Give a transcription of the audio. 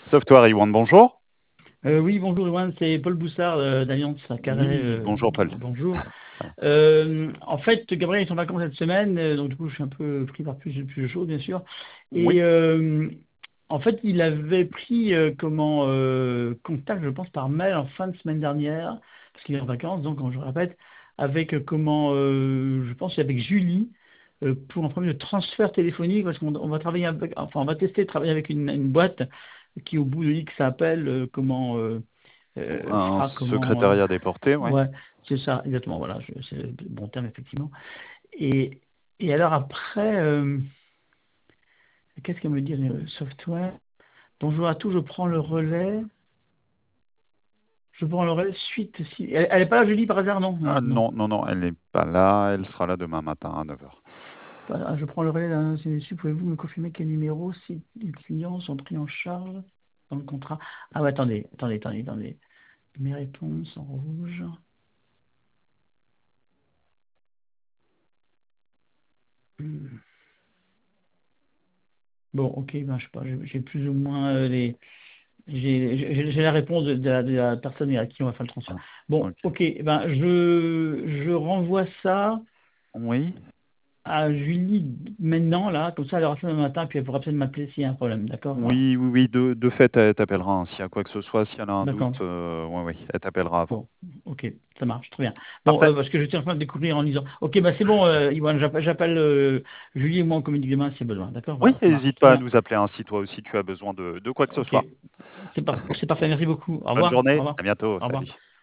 Software One, bonjour. Oui, bonjour Joanne, c'est Paul Boussard d'Alliance à Carhaix. Oui, bonjour Paul. Bonjour. En fait, Gabriel est en vacances cette semaine, donc du coup, je suis un peu pris par plus de choses, bien sûr. Et Oui, en fait, il avait pris contact, je pense, par mail en fin de semaine dernière, parce qu'il est en vacances, donc, quand je répète, avec je pense, avec Julie, pour un premier transfert téléphonique, parce qu'on va travailler on va tester de travailler avec une boîte qui, au bout de X, s'appelle un fera comment secrétariat déporté, oui. ouais, c'est ça, exactement, voilà, c'est le bon terme, effectivement. Et, et alors après, qu'est-ce qu'elle me dit, software? Bonjour à tous, je prends le relais. Je prends le relais suite. Si... Elle est pas là jeudi par hasard, non? Ah Non, non. non, non, non, elle n'est pas là, elle sera là demain matin à 9 heures. Je prends le relais d'un dessus. Pouvez-vous me confirmer quel numéro, si les clients sont pris en charge dans le contrat? Ah ouais, attendez. Mes réponses en rouge. Hmm. Bon, ok, ben, je sais pas, j'ai plus ou moins j'ai la réponse de la personne à qui on va faire le transfert. Ah, Bon, ok. ok, ben, je renvoie ça Oui, à Julie maintenant, là, comme ça elle aura ça demain matin, puis elle pourra peut-être m'appeler s'il y a un problème, d'accord? Voilà. oui, oui, oui, de fait, elle t'appellera, hein. S'il y a quoi que ce soit, si elle a un doute, D'accord. oui, oui, elle t'appellera avant. Bon, ok, ça marche, très bien. Bon, Parfait. parce que j'étais en train de découvrir en disant, ok, bah c'est bon, Iwan, j'appelle Julie et moi en communique demain s'il y a besoin, d'accord? Oui, Voilà, ça marche, n'hésite très pas à bien. nous appeler, hein, si toi aussi tu as besoin de quoi que ce Ok, soit. c'est parfait, merci beaucoup. Au Bonne revoir, au journée, revoir, à bientôt, au revoir. salut.